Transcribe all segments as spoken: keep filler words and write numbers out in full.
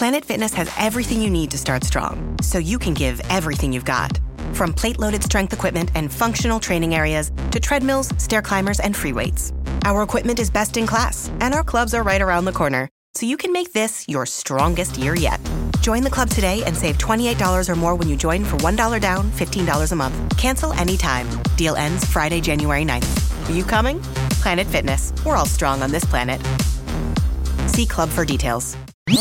Planet Fitness has everything you need to start strong, so you can give everything you've got. From plate-loaded strength equipment and functional training areas to treadmills, stair climbers, and free weights. Our equipment is best in class, and our clubs are right around the corner, so you can make this your strongest year yet. Join the club today and save twenty-eight dollars or more when you join for one dollar down, fifteen dollars a month. Cancel anytime. Deal ends Friday, January ninth. Are you coming? Planet Fitness. We're all strong on this planet. See club for details.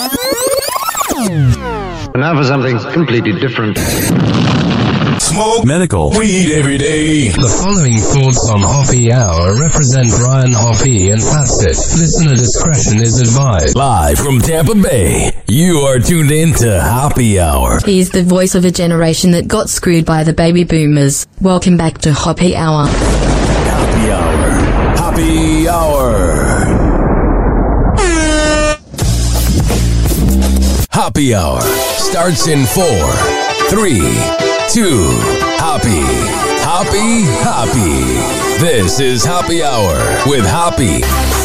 Now for something completely different. Smoke medical weed every day. The following thoughts on Hoppy Hour represent Brian Hoppy and Facet. Listener discretion is advised. Live from Tampa Bay, you are tuned in to Hoppy Hour. He's the voice of a generation that got screwed by the baby boomers. Welcome back to Hoppy Hour. Hoppy Hour. Hoppy Hour. Hoppy Hour starts in four, three, two, Hoppy, Hoppy, Hoppy. This is Hoppy Hour with Hoppy.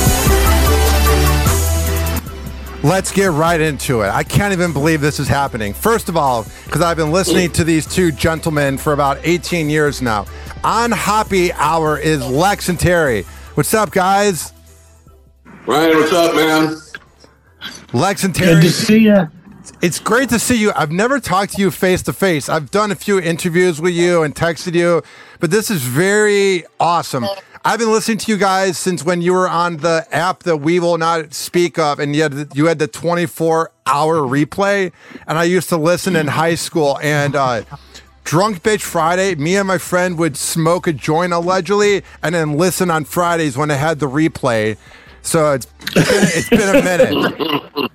Let's get right into it. I can't even believe this is happening. First of all, because I've been listening to these two gentlemen for about eighteen years now. On Hoppy Hour is Lex and Terry. What's up, guys? Ryan, what's up, man? Lex and Terry. Good to see you. It's great to see you. I've never talked to you face to face. I've done a few interviews with you and texted you, but this is very awesome. I've been listening to you guys since when you were on the app that we will not speak of, and you had, you had the twenty-four hour replay, and I used to listen in high school, and uh, Drunk Bitch Friday, me and my friend would smoke a joint allegedly, and then listen on Fridays when it had the replay. So it's been, it's been a minute.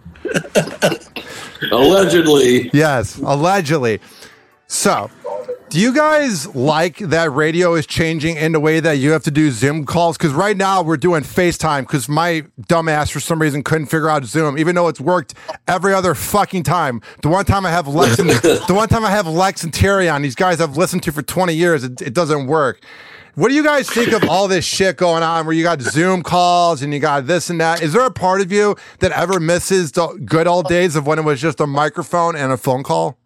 Allegedly. Yes, allegedly. So, do you guys like that radio is changing in the way that you have to do Zoom calls? Because right now we're doing FaceTime because my dumbass for some reason couldn't figure out Zoom, even though it's worked every other fucking time. The one time I have Lex and, the one time I have Lex and Terry on, these guys I've listened to for twenty years, it, it doesn't work. What do you guys think of all this shit going on where you got Zoom calls and you got this and that? Is there a part of you that ever misses the good old days of when it was just a microphone and a phone call?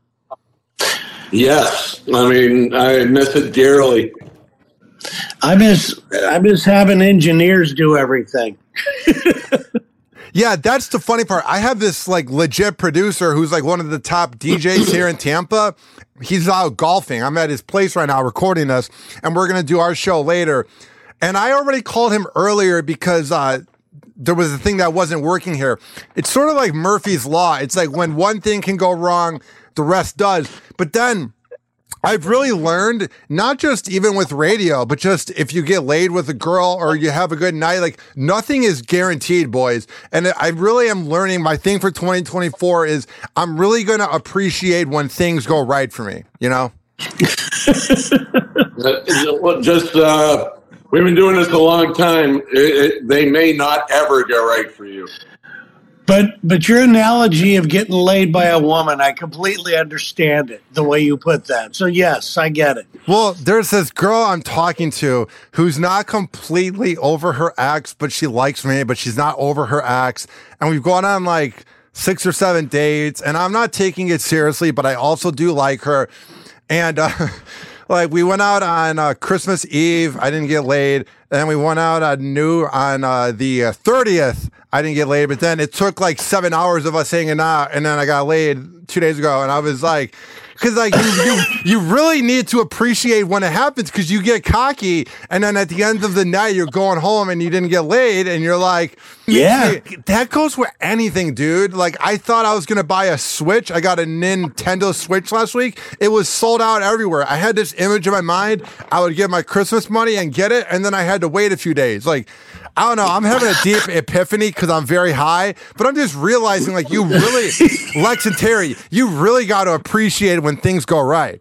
Yes. I mean, I miss it dearly. I miss I miss having engineers do everything. Yeah, that's the funny part. I have this like legit producer who's like one of the top D Js here in Tampa. He's out golfing. I'm at his place right now recording this, and we're going to do our show later. And I already called him earlier because uh, there was a thing that wasn't working here. It's sort of like Murphy's Law. It's like when one thing can go wrong, the rest does. But then I've really learned, not just even with radio, but just if you get laid with a girl or you have a good night, like nothing is guaranteed, boys. And I really am learning. My thing for twenty twenty-four is I'm really going to appreciate when things go right for me, you know? Just, uh, we've been doing this a long time. It, it, they may not ever go right for you. But but your analogy of getting laid by a woman, I completely understand it, the way you put that. So, yes, I get it. Well, there's this girl I'm talking to who's not completely over her ex, but she likes me, but she's not over her ex. And we've gone on like six or seven dates, and I'm not taking it seriously, but I also do like her. And uh, like we went out on uh, Christmas Eve. I didn't get laid. And we went out on New on uh, the uh, thirtieth. I didn't get laid, but then it took like seven hours of us hanging out, and then I got laid two days ago, and I was like, because like you, you, you really need to appreciate when it happens, because you get cocky, and then at the end of the night, you're going home and you didn't get laid, and you're like, yeah, that goes with anything, dude. Like I thought I was gonna buy a Switch. I got a Nintendo Switch last week. It was sold out everywhere. I had this image in my mind. I would get my Christmas money and get it, and then I had to wait a few days. Like, I don't know. I'm having a deep epiphany because I'm very high, but I'm just realizing, like, you really, Lex and Terry, you really got to appreciate when things go right.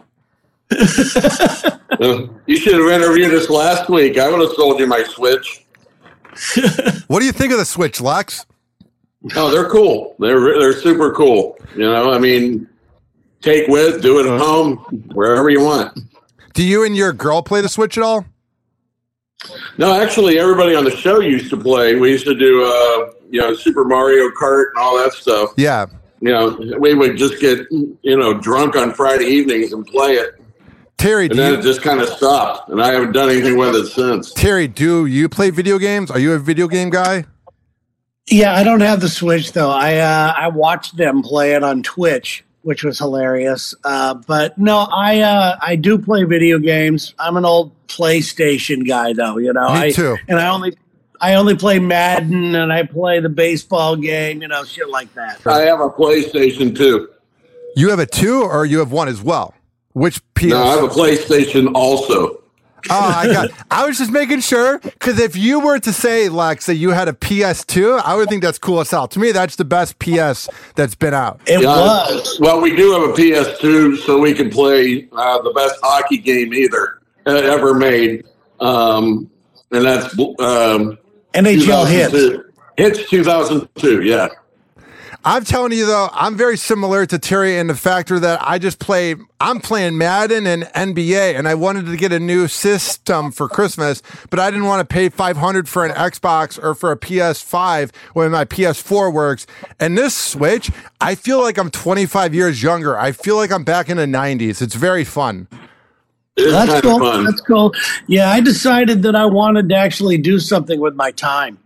Uh, you should have interviewed us last week. I would have sold you my Switch. What do you think of the Switch, Lex? Oh, they're cool. They're they're super cool. You know, I mean, take with, do it at home, wherever you want. Do you and your girl play the Switch at all? No, actually, everybody on the show used to play. We used to do, uh, you know, Super Mario Kart and all that stuff. Yeah. you know, we would just get, you know, drunk on Friday evenings and play it. Terry, and then you, it just kind of stopped, and I haven't done anything with it since. Terry, do you play video games? Are you a video game guy? Yeah, I don't have the Switch though. I uh, I watched them play it on Twitch, which was hilarious. Uh, but no, I uh, I do play video games. I'm an old PlayStation guy though. You know, Me I, too. And I only I only play Madden, and I play the baseball game. You know, shit like that. I have a PlayStation too. You have a two, or you have one as well? Which P S? No, I have a PlayStation also. Oh, I got. I was just making sure, because if you were to say, Lex, that you had a P S two, I would think that's cool as hell. To me, that's the best P S that's been out. It yeah, was. Well, we do have a P S two, so we can play uh, the best hockey game either uh, ever made, um, and that's um, N H L Hits. Hits two thousand two, yeah. I'm telling you, though, I'm very similar to Terry in the factor that I just play, I'm playing Madden and N B A, and I wanted to get a new system for Christmas, but I didn't want to pay five hundred dollars for an Xbox or for a P S five when my P S four works. And this Switch, I feel like I'm twenty-five years younger. I feel like I'm back in the nineties. It's very fun. It's That's cool. Fun. That's cool. Yeah, I decided that I wanted to actually do something with my time.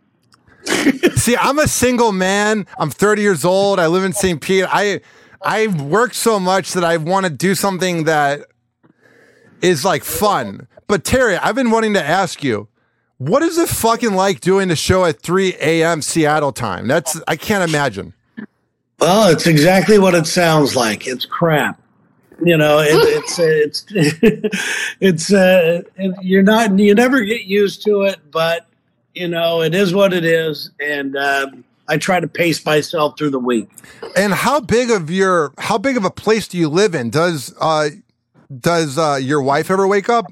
See, I'm a single man. I'm thirty years old. I live in Saint Pete. I I work so much that I want to do something that is like fun. But Terry, I've been wanting to ask you, what is it fucking like doing the show at three a.m. Seattle time? That's I can't imagine. Well, it's exactly what it sounds like. It's crap. You know, it, it's it's it's uh, it, you're not you never get used to it, but you know, it is what it is, and uh, I try to pace myself through the week. And how big of your how big of a place do you live in? Does uh, does uh, your wife ever wake up?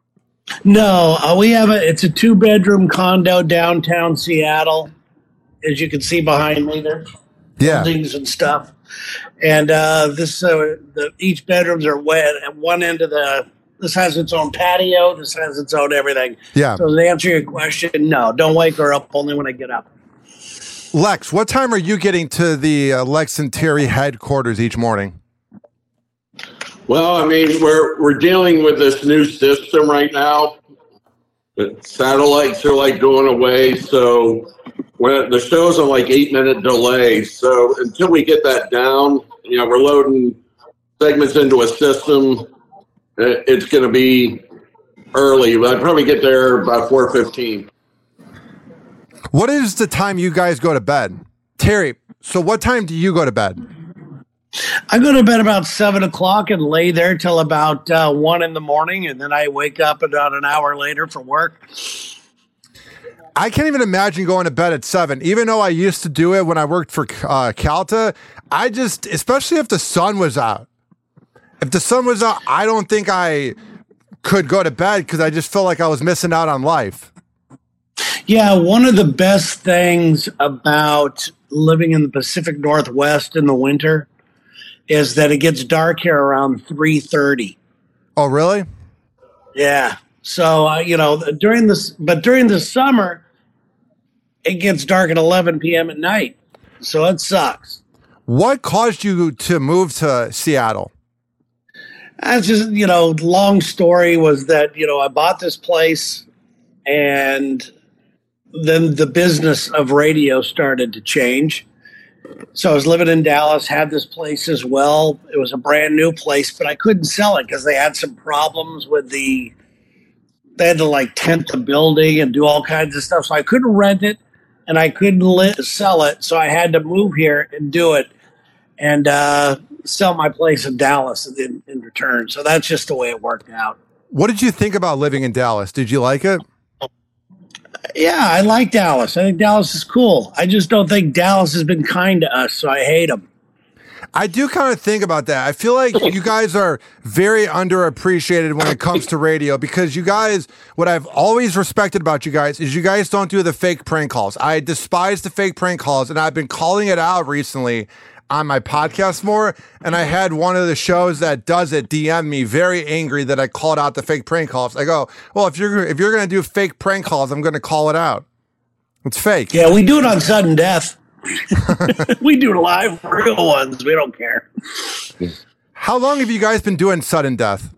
No, uh, we have a it's a two bedroom condo downtown Seattle, as you can see behind me. There, yeah, buildings and stuff, and uh, this uh, the each bedrooms are wet at one end of the. This has its own patio. This has its own everything. Yeah. So to answer your question, no, don't wake her up only when I get up. Lex, what time are you getting to the uh, Lex and Terry headquarters each morning? Well, I mean, we're we're dealing with this new system right now. The satellites are like going away, so when the show's on like eight minute delay. So until we get that down, you know, we're loading segments into a system. It's going to be early. I'd probably get there by four fifteen. What is the time you guys go to bed? Terry, so what time do you go to bed? I go to bed about seven o'clock and lay there till about uh, one in the morning, and then I wake up about an hour later for work. I can't even imagine going to bed at seven, even though I used to do it when I worked for uh, Calta. I just, especially if the sun was out. If the sun was out, I don't think I could go to bed because I just felt like I was missing out on life. Yeah, one of the best things about living in the Pacific Northwest in the winter is that it gets dark here around three thirty. Oh, really? Yeah. So, uh, you know, during this, but during the summer, it gets dark at eleven p.m. at night. So it sucks. What caused you to move to Seattle? That's just, you know, long story was that, you know, I bought this place and then the business of radio started to change. So I was living in Dallas, had this place as well. It was a brand new place, but I couldn't sell it because they had some problems with the, they had to like tent the building and do all kinds of stuff. So I couldn't rent it and I couldn't li- sell it. So I had to move here and do it. And, uh, sell my place in Dallas in, in return. So that's just the way it worked out. What did you think about living in Dallas? Did you like it? Yeah, I like Dallas. I think Dallas is cool. I just don't think Dallas has been kind to us, so I hate them. I do kind of think about that. I feel like you guys are very underappreciated when it comes to radio because you guys, what I've always respected about you guys is you guys don't do the fake prank calls. I despise the fake prank calls, and I've been calling it out recently on my podcast more, and I had one of the shows that does it D M me very angry that I called out the fake prank calls. I go, well, if you're if you're going to do fake prank calls, I'm going to call it out. It's fake. Yeah, we do it on sudden death. We do live, real ones. We don't care. How long have you guys been doing Sudden Death?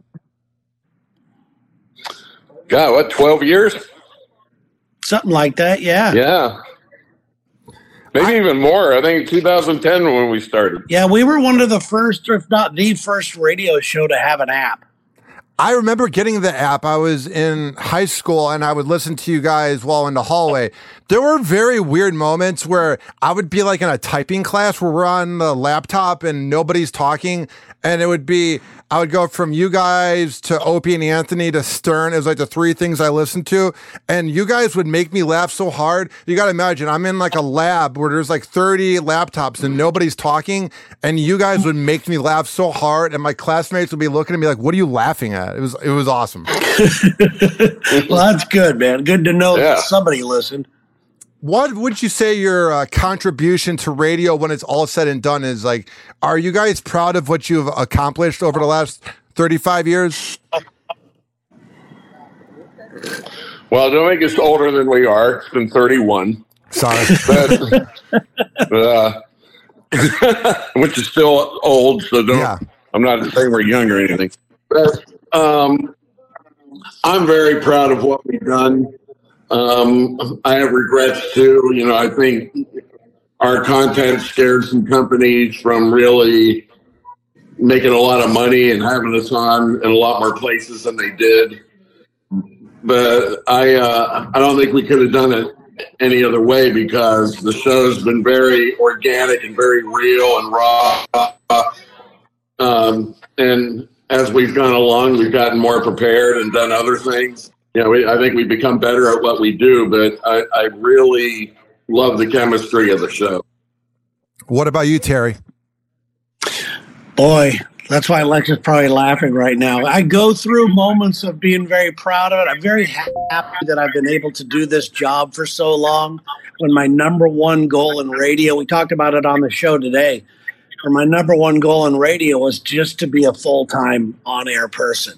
God, what, twelve years? Something like that, yeah. Yeah. Maybe I, even more. I think two thousand ten when we started. Yeah, we were one of the first, if not the first radio show to have an app. I remember getting the app. I was in high school and I would listen to you guys while in the hallway. There were very weird moments where I would be like in a typing class where we're on the laptop and nobody's talking. And it would be, I would go from you guys to Opie and Anthony to Stern. It was like the three things I listened to. And you guys would make me laugh so hard. You got to imagine, I'm in like a lab where there's like thirty laptops and nobody's talking. And you guys would make me laugh so hard. And my classmates would be looking at me like, what are you laughing at? It was, it was awesome. Well, that's good, man. Good to know yeah. that somebody listened. What would you say your uh, contribution to radio when it's all said and done is? Like, are you guys proud of what you've accomplished over the last thirty-five years? Well, don't make us older than we are. It's been thirty-one. Sorry. But, uh, which is still old, so don't, yeah. I'm not saying we're young or anything. But um, I'm very proud of what we've done. Um, I have regrets too. You know, I think our content scared some companies from really making a lot of money and having us on in a lot more places than they did. But I, uh, I don't think we could have done it any other way because the show's been very organic and very real and raw. Um, and as we've gone along, we've gotten more prepared and done other things. You know, we, I think we've become better at what we do, but I, I really love the chemistry of the show. What about you, Terry? Boy, that's why Alexa's probably laughing right now. I go through moments of being very proud of it. I'm very happy that I've been able to do this job for so long. When my number one goal in radio, we talked about it on the show today, where my number one goal in radio was just to be a full-time on-air person.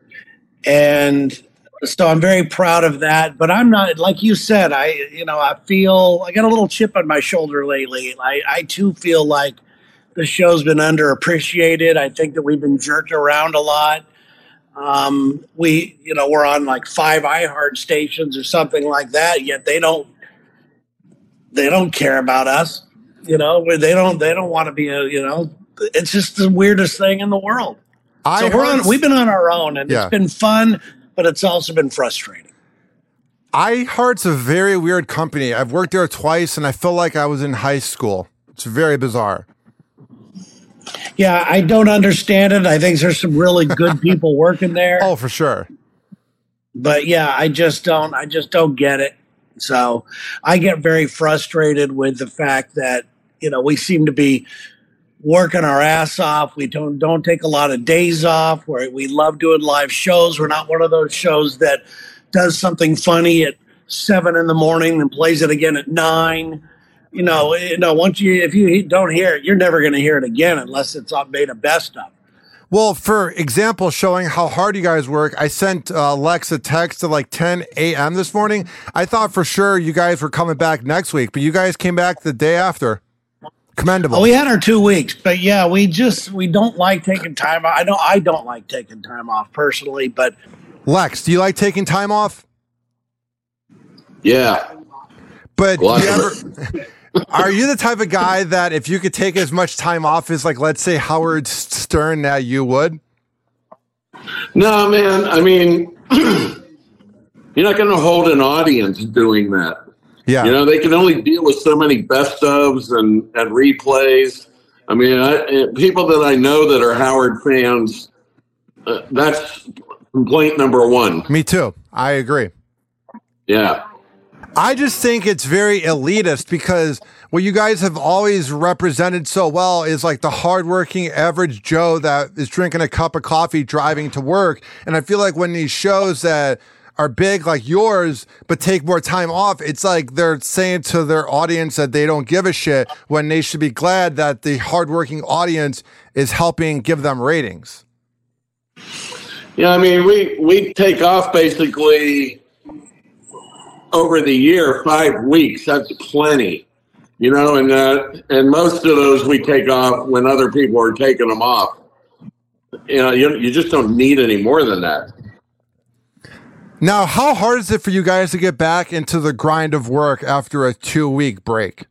And so I'm very proud of that, but I'm not, like you said, I, you know, I feel, I got a little chip on my shoulder lately. I, I too feel like the show's been underappreciated. I think that we've been jerked around a lot. Um, we, you know, we're on like five iHeart stations or something like that, yet they don't, they don't care about us. You know, they don't, they don't want to be a, you know, it's just the weirdest thing in the world. So we're on, we've been on our own and yeah. it's been fun, but it's also been frustrating. iHeart's a very weird company. I've worked there twice, and I feel like I was in high school. It's very bizarre. Yeah, I don't understand it. I think there's some really good people working there. Oh, for sure. But yeah, I just don't. I just don't get it. So I get very frustrated with the fact that, you know, we seem to be working our ass off. We don't don't take a lot of days off. Where we love doing live shows. We're not one of those shows that does something funny at seven in the morning and plays it again at nine. You know, you know. Once you if you don't hear it, you're never going to hear it again unless it's made a best of. Well, for example, showing how hard you guys work, I sent uh, Lex a text at like ten a.m. this morning. I thought for sure you guys were coming back next week, but you guys came back the day after. Commendable. Oh, we had our two weeks, but yeah, we just we don't like taking time off. I don't. I don't like taking time off personally, but Lex, do you like taking time off? Yeah, but do you ever, are you the type of guy that if you could take as much time off as, like, let's say Howard Stern, that you would? No, man. I mean, you're not going to hold an audience doing that. Yeah. You know, they can only deal with so many best ofs and, and replays. I mean, I, people that I know that are Howard fans, uh, that's complaint number one. Me too. I agree. Yeah. I just think it's very elitist because what you guys have always represented so well is like the hardworking average Joe that is drinking a cup of coffee driving to work. And I feel like when these shows that are big like yours, but take more time off, it's like they're saying to their audience that they don't give a shit when they should be glad that the hardworking audience is helping give them ratings. Yeah, I mean, we, we take off basically over the year, five weeks. That's plenty. You know, and uh, and most of those we take off when other people are taking them off. You know, you, you just don't need any more than that. Now, how hard is it for you guys to get back into the grind of work after a two-week break?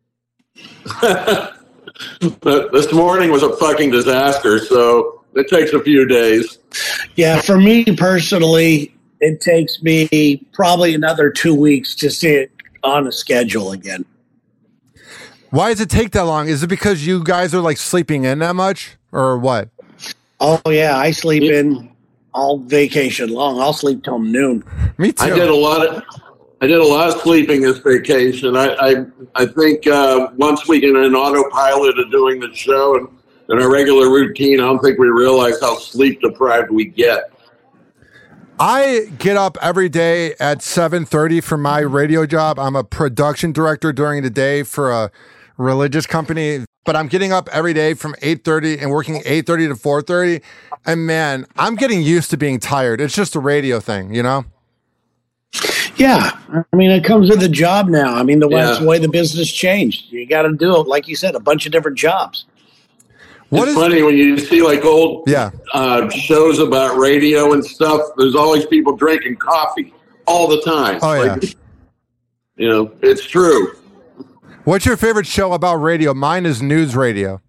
This morning was a fucking disaster, so it takes a few days. Yeah, for me personally, it takes me probably another two weeks to see it on a schedule again. Why does it take that long? Is it because you guys are like sleeping in that much or what? Oh, yeah, I sleep in all vacation long. I'll sleep till noon. Me too. I did a lot of I did a lot of sleeping this vacation. I I, I think uh, once we get an autopilot of doing the show and, and our regular routine, I don't think we realize how sleep deprived we get. I get up every day at seven thirty for my radio job. I'm a production director during the day for a religious company, but I'm getting up every day from eight thirty and working eight thirty to four thirty. And man, I'm getting used to being tired. It's just a radio thing, you know? Yeah. I mean, it comes with the job now. I mean, the, Yeah. that's the way the business changed. You got to do it, like you said, a bunch of different jobs. What it's is- funny when you see like old Yeah. uh, shows about radio and stuff. There's always people drinking coffee all the time. Oh, yeah. Like, you know, it's true. What's your favorite show about radio? Mine is news radio.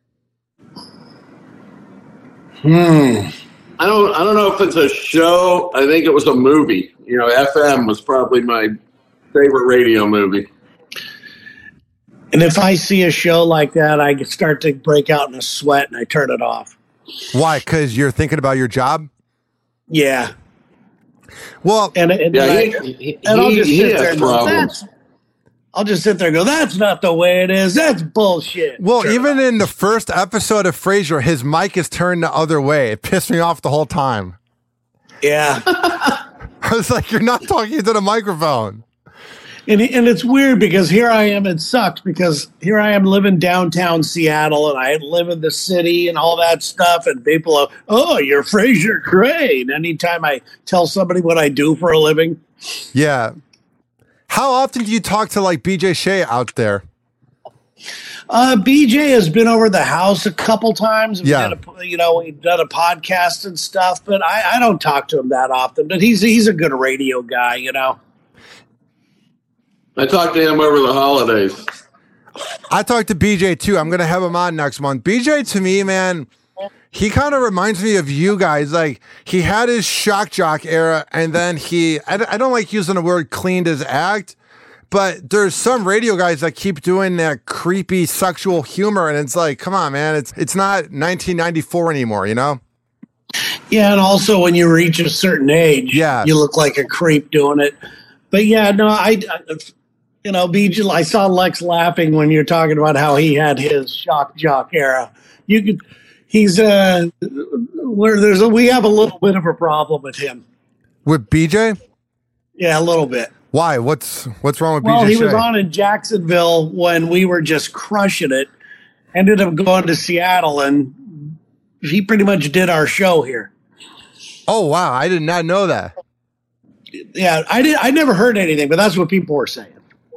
Hmm. I don't. I don't know if it's a show. I think it was a movie. You know, F M was probably my favorite radio movie. And if I see a show like that, I start to break out in a sweat and I turn it off. Why? Because you're thinking about your job? Yeah. Well, And, and, Yeah, I, he, he, and I'll he, just he sit has there and go, problems. that's, I'll just sit there and go, that's not the way it is. That's bullshit. well, Turn it even off. in the first episode of Frasier, his mic is turned the other way. It pissed me off the whole time. Yeah. I was like, you're not talking to the microphone. And, and it's weird because here I am, it sucks because here I am living downtown Seattle and I live in the city and all that stuff. And people are, oh, you're Frasier Crane. Anytime I tell somebody what I do for a living. Yeah. How often do you talk to like B J Shea out there? Uh, B J has been over the house a couple times. We Yeah. did a, you know, we've done a podcast and stuff, but I, I don't talk to him that often. But he's he's a good radio guy, you know. I talked to him over the holidays. I talked to B J too. I'm going to have him on next month. B J to me, man, he kind of reminds me of you guys. Like he had his shock jock era and then he, I, I don't like using the word cleaned his act, but there's some radio guys that keep doing that creepy sexual humor. And it's like, come on, man, it's, it's not nineteen ninety-four anymore, you know? Yeah, and also when you reach a certain age, Yeah. you look like a creep doing it. But yeah, no, I, I you know, B J, I saw Lex laughing when you're talking about how he had his shock jock era. You could, he's uh, where there's a, we have a little bit of a problem with him. With B J? Yeah, a little bit. Why? What's, what's wrong with Well, B J he was Shea? on in Jacksonville when we were just crushing it. Ended up going to Seattle, and he pretty much did our show here. Oh, wow. I did not know that. Yeah, I did. I never heard anything, but that's what people were saying.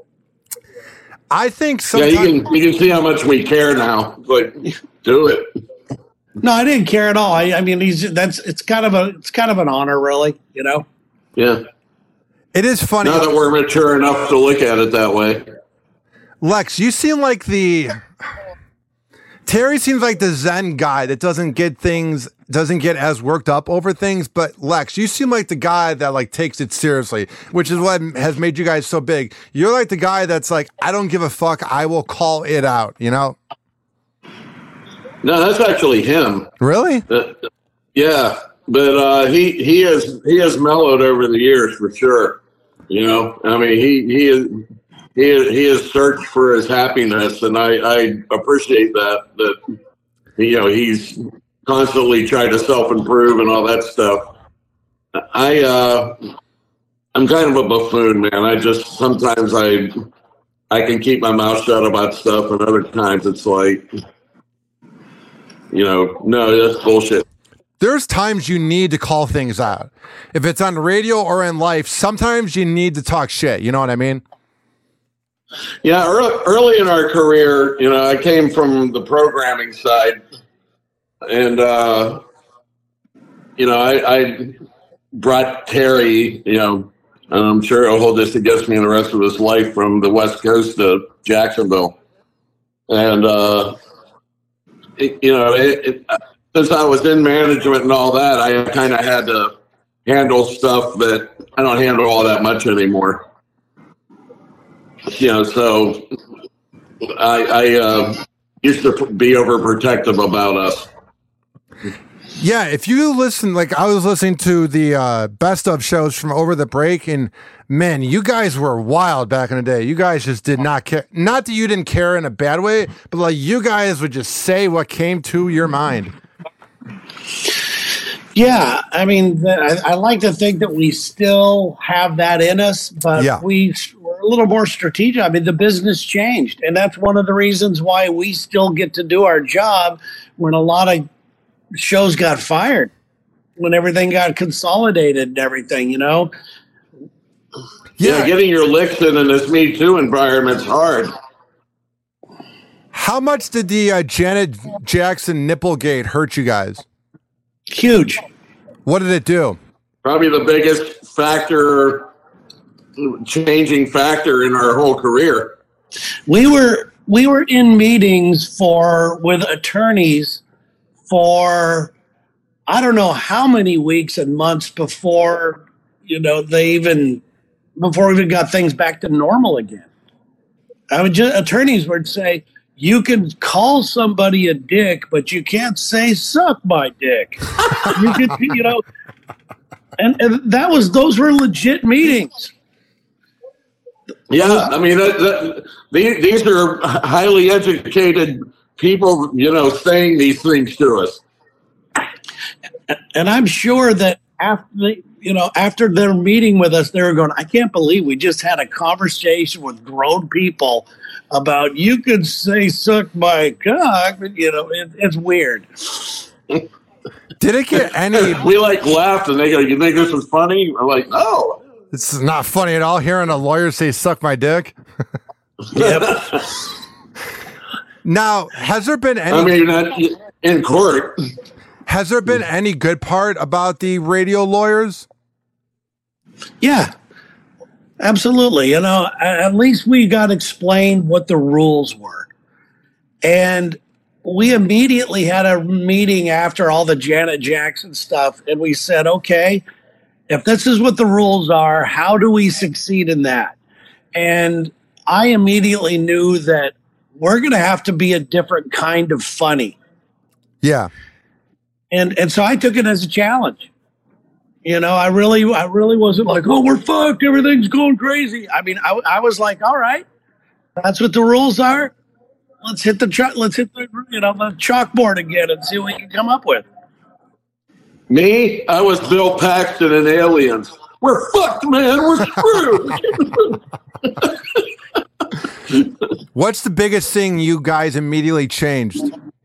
I think Yeah, sometimes. you can you can see how much we care now. Like, do it. No, I didn't care at all. I, I mean, he's that's it's kind of a it's kind of an honor, really. You know. Yeah. It is funny. Now that we're mature enough to look at it that way. Lex, you seem like the Terry seems like the Zen guy that doesn't get things, doesn't get as worked up over things. But Lex, you seem like the guy that like takes it seriously, which is what has made you guys so big. You're like the guy that's like, I don't give a fuck. I will call it out. You know? No, that's actually him. Really? Uh, yeah, but uh, he he has he has mellowed over the years for sure. You know, I mean, he he is he he has searched for his happiness, and I, I appreciate that. That you know he's constantly trying to self improve and all that stuff. I uh, I'm kind of a buffoon, man. I just sometimes I I can keep my mouth shut about stuff, and other times it's like, you know, no, that's bullshit. There's times you need to call things out. If it's on the radio or in life, sometimes you need to talk shit. You know what I mean? Yeah, early, early in our career, you know, I came from the programming side, and uh, you know, I, I brought Terry, you know, and I'm sure he'll hold this against me the rest of his life, from the West Coast to Jacksonville, and uh, it, you know, it, it, since I was in management and all that, I kind of had to handle stuff that I don't handle all that much anymore. You know, so I, I uh, used to be overprotective about us. Yeah, if you listen, like I was listening to the uh, best of shows from over the break, and man, you guys were wild back in the day. You guys just did not care. Not that you didn't care in a bad way, but like you guys would just say what came to your mind. Yeah, I mean, I, I like to think that we still have that in us, but yeah. we were a little more strategic. I mean, the business changed, and that's one of the reasons why we still get to do our job when a lot of shows got fired, when everything got consolidated and everything, you know? Yeah, yeah, getting your licks in in this Me Too environment's hard. How much did the uh, Janet Jackson Nipplegate hurt you guys? Huge. What did it do? Probably the biggest factor, changing factor in our whole career. We were we were in meetings for with attorneys for I don't know how many weeks and months before, you know, they even before we even got things back to normal again. I would just attorneys would say, you can call somebody a dick, but you can't say "suck my dick." You could, you know, and, and that was those were legit meetings. Yeah, I mean, that, that, these, these are highly educated people, you know, saying these things to us. And I'm sure that after they, you know, after their meeting with us, they were going, "I can't believe we just had a conversation with grown people about you could say suck my cock," but you know, it, it's weird. Did it get any? We like laughed and they go, "You think this is funny?" We're like, "No, this is not funny at all." Hearing a lawyer say "suck my dick." Yep. Now, has there been any? I mean, not in court. Has there been any good part about the radio lawyers? Yeah. Absolutely. You know, at least we got explained what the rules were. And we immediately had a meeting after all the Janet Jackson stuff. And we said, okay, if this is what the rules are, how do we succeed in that? And I immediately knew that we're going to have to be a different kind of funny. Yeah. And and so I took it as a challenge. You know, I really, I really wasn't like, oh, we're fucked, everything's going crazy. I mean, I, I was like, all right, that's what the rules are. Let's hit the ch- let's hit the you know the chalkboard again and see what we can come up with. Me, I was Bill Paxton in Aliens. We're fucked, man. We're screwed. What's the biggest thing you guys immediately changed?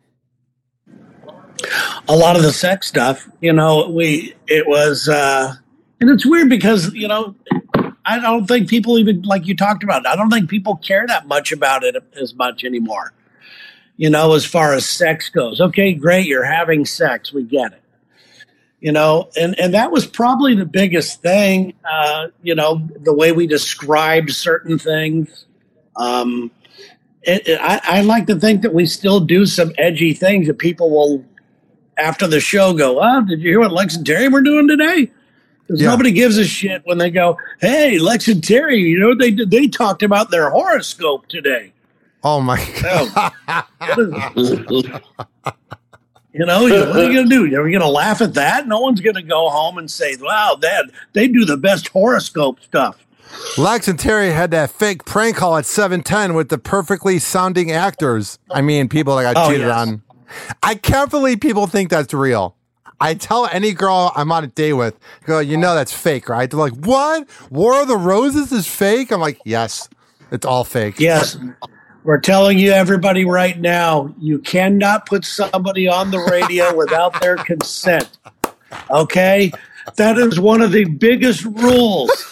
A lot of the sex stuff, you know, we, it was, uh, and it's weird because, you know, I don't think people even, like you talked about, I don't think people care that much about it as much anymore, you know, as far as sex goes. Okay, great, you're having sex, we get it. You know, and, and that was probably the biggest thing, uh, you know, the way we described certain things. Um, it, it, I, I like to think that we still do some edgy things that people will, after the show, go, "Oh, did you hear what Lex and Terry were doing today?" Because yeah. Nobody gives a shit when they go, "Hey, Lex and Terry, you know what they did? They talked about their horoscope today." Oh my god! Oh, you know, what are you gonna do? Are you gonna laugh at that? No one's gonna go home and say, "Wow, Dad, they do the best horoscope stuff." Lex and Terry had that fake prank call at seven ten with the perfectly sounding actors. I mean, people that got oh, cheated yes. on. I can't believe people think that's real. I tell any girl I'm on a date with, go, you know that's fake, right? They're like, what? War of the Roses is fake? I'm like, yes, it's all fake. Yes. We're telling you, everybody, right now, you cannot put somebody on the radio without their consent. Okay? That is one of the biggest rules.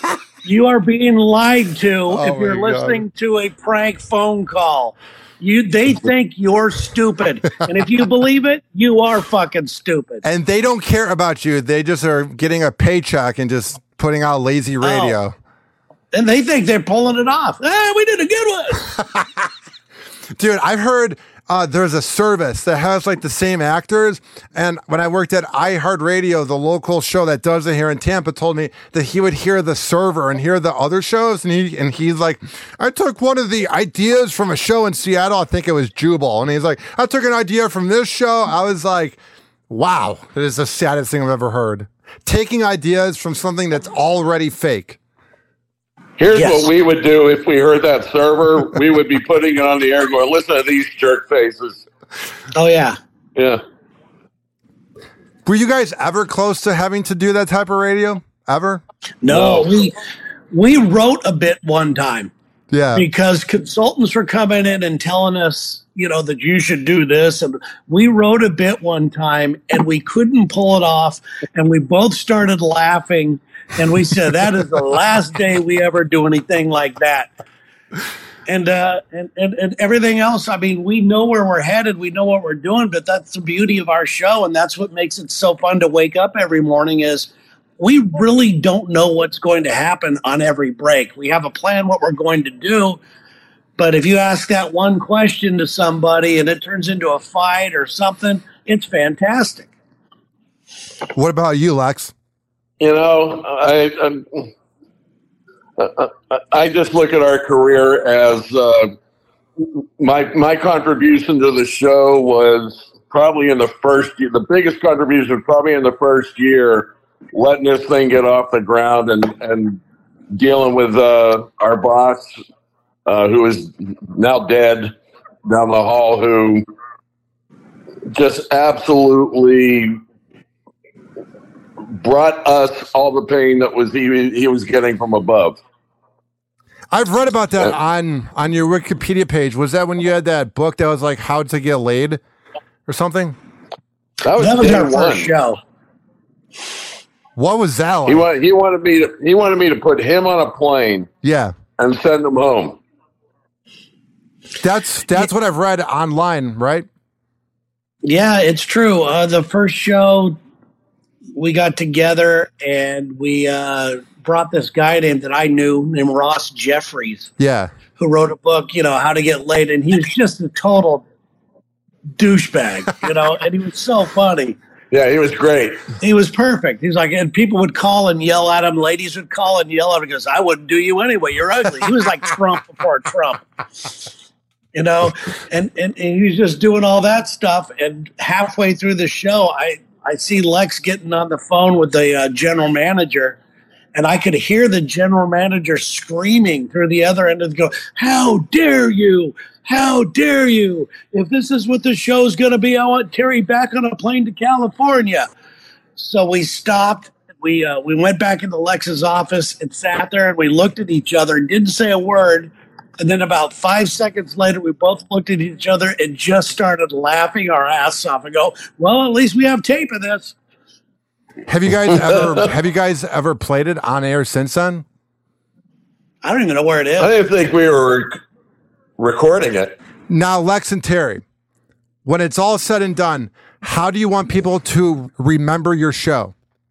You are being lied to Oh if you're my God. listening to a prank phone call. You, they think you're stupid. And if you believe it, you are fucking stupid. And they don't care about you. They just are getting a paycheck and just putting out lazy radio. Oh. And they think they're pulling it off. Ah, we did a good one. Dude, I've heard uh, there's a service that has like the same actors. And when I worked at iHeartRadio, the local show that does it here in Tampa told me that he would hear the server and hear the other shows. And he and he's like, I took one of the ideas from a show in Seattle. I think it was Jubal. And he's like, I took an idea from this show. I was like, wow, it is the saddest thing I've ever heard. Taking ideas from something that's already fake. Here's Yes. what we would do if we heard that server. We would be putting it on the air going, listen to these jerk faces. Oh, yeah. Yeah. Were you guys ever close to having to do that type of radio? Ever? No, No. we we wrote a bit one time Yeah. because consultants were coming in and telling us, you know, that you should do this. And we wrote a bit one time and we couldn't pull it off. And we both started laughing. And we said, that is the last day we ever do anything like that. And, uh, and, and, and everything else, I mean, we know where we're headed. We know what we're doing, but that's the beauty of our show. And that's what makes it so fun to wake up every morning is we really don't know what's going to happen on every break. We have a plan what we're going to do. But if you ask that one question to somebody and it turns into a fight or something, it's fantastic. What about you, Lex? You know, I, I I just look at our career as uh, my my contribution to the show was probably in the first year. The biggest contribution was probably in the first year, letting this thing get off the ground and and dealing with uh, our boss, uh, who is now dead, down the hall, who just absolutely brought us all the pain that was he, he was getting from above. I've read about that on on your Wikipedia page. Was that when you had that book that was like How to Get Laid or something? That was, That was day our one. first show. What was that like? He wanted he wanted me to he wanted me to put him on a plane Yeah. and send him home. That's that's what I've read online, right? Yeah, it's true. Uh, the first show, we got together and we uh, brought this guy named that I knew named Ross Jeffries, Yeah. who wrote a book, you know, How to Get Laid. And he was just a total douchebag, you know, and he was so funny. Yeah, he was great. He was perfect. He was like, and people would call and yell at him. Ladies would call and yell at him because I wouldn't do you anyway. You're ugly. He was like Trump before Trump, you know, and, and, and he was just doing all that stuff. And halfway through the show, I, I see Lex getting on the phone with the uh, general manager, and I could hear the general manager screaming through the other end of the go, how dare you? How dare you? If this is what the show's going to be, I want Terry back on a plane to California. So we stopped. We uh, we went back into Lex's office and sat there, and we looked at each other and didn't say a word. And then about five seconds later, we both looked at each other and just started laughing our ass off and go, well, at least we have tape of this. Have you guys ever have you guys ever played it on air since then? I don't even know where it is. I didn't think we were rec- recording it. Now, Lex and Terry, when it's all said and done, how do you want people to remember your show?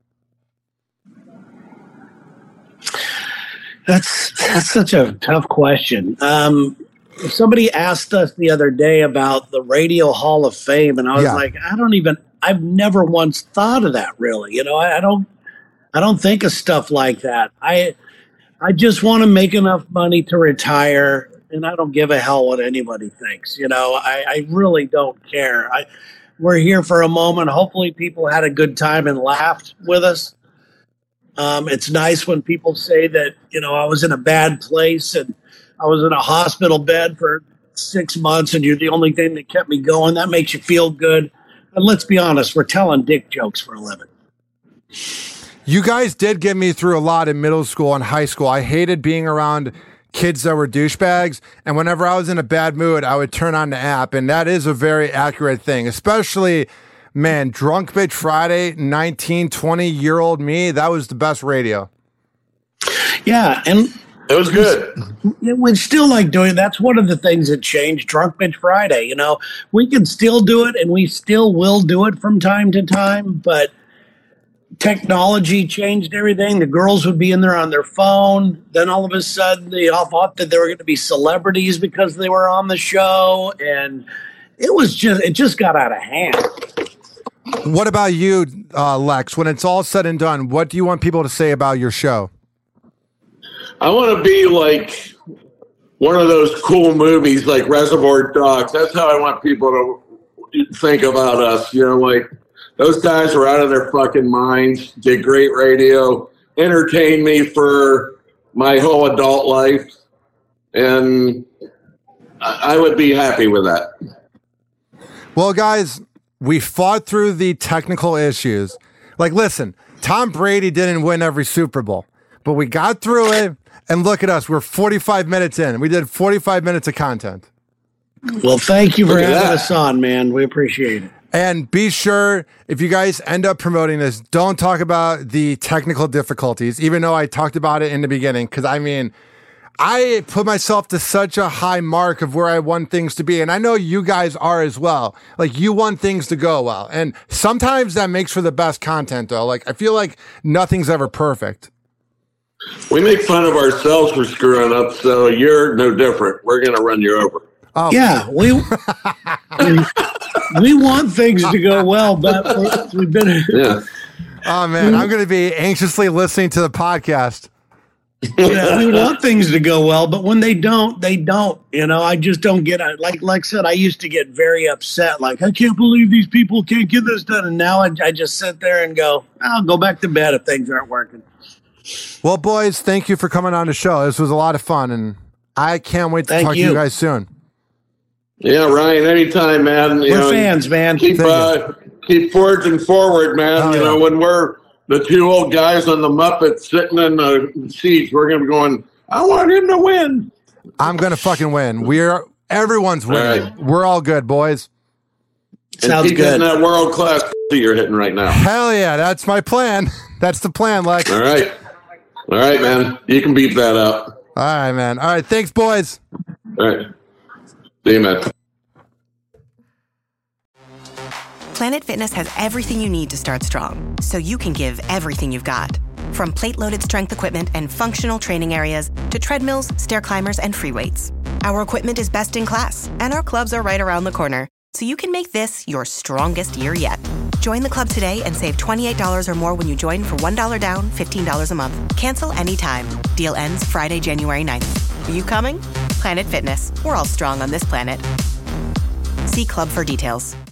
That's that's such a tough question. Um, somebody asked us the other day about the Radio Hall of Fame, and I was Yeah. like, I don't even. I've never once thought of that. Really, you know, I, I don't. I don't think of stuff like that. I I just want to make enough money to retire, and I don't give a hell what anybody thinks. You know, I, I really don't care. I we're here for a moment. Hopefully, people had a good time and laughed with us. Um, it's nice when people say that, you know, I was in a bad place and I was in a hospital bed for six months and you're the only thing that kept me going. That makes you feel good. And let's be honest, we're telling dick jokes for a living. You guys did get me through a lot in middle school and high school. I hated being around kids that were douchebags. And whenever I was in a bad mood, I would turn on the app. And that is a very accurate thing, especially, man, Drunk Bitch Friday, nineteen, twenty year old me. That was the best radio. Yeah, and it was good. We still like doing it. That's one of the things that changed Drunk Bitch Friday. You know, we can still do it, and we still will do it from time to time, but technology changed everything. The girls would be in there on their phone. Then all of a sudden, they all thought that they were going to be celebrities because they were on the show, and it was just it just got out of hand. What about you, uh, Lex? When it's all said and done, what do you want people to say about your show? I want to be like one of those cool movies like Reservoir Dogs. That's how I want people to think about us. You know, like those guys were out of their fucking minds, did great radio, entertained me for my whole adult life, and I would be happy with that. Well, guys, we fought through the technical issues. Like, listen, Tom Brady didn't win every Super Bowl, but we got through it. And look at us. We're forty-five minutes in. We did forty-five minutes of content. Well, thank you for having us on, man. We appreciate it. And be sure, if you guys end up promoting this, don't talk about the technical difficulties, even though I talked about it in the beginning. Because, I mean, I put myself to such a high mark of where I want things to be. And I know you guys are as well. Like, you want things to go well. And sometimes that makes for the best content, though. Like, I feel like nothing's ever perfect. We make fun of ourselves for screwing up, so you're no different. We're going to run you over. Oh. Yeah, we, we we want things to go well, but we've been. Yeah. Oh man, I'm going to be anxiously listening to the podcast. Yeah, we want things to go well, but when they don't, they don't. You know, I just don't get it. Like, like I said, I used to get very upset. Like, I can't believe these people can't get this done, and now I, I just sit there and go, I'll go back to bed if things aren't working. Well, boys, thank you for coming on the show. This was a lot of fun, and I can't wait to thank talk you. to you guys soon. Yeah, Ryan, anytime, man. You we're know, fans, man. Keep uh, keep forging forward, man. Oh, you yeah. know, when we're the two old guys on the Muppets sitting in the seats, we're going to be going, I want him to win. I'm going to fucking win. We're everyone's winning. All right. We're all good, boys. And Sounds keep good. Hitting that world class you're hitting right now. Hell yeah, that's my plan. That's the plan, Lex. All right. All right, man. You can beat that up. All right, man. All right, thanks, boys. All right. See you, man. Planet Fitness has everything you need to start strong, so you can give everything you've got. From plate-loaded strength equipment and functional training areas to treadmills, stair climbers, and free weights. Our equipment is best in class, and our clubs are right around the corner, so you can make this your strongest year yet. Join the club today and save twenty-eight dollars or more when you join for one dollar down, fifteen dollars a month. Cancel anytime. Deal ends Friday, January ninth. Are you coming? Planet Fitness. We're all strong on this planet. See club for details.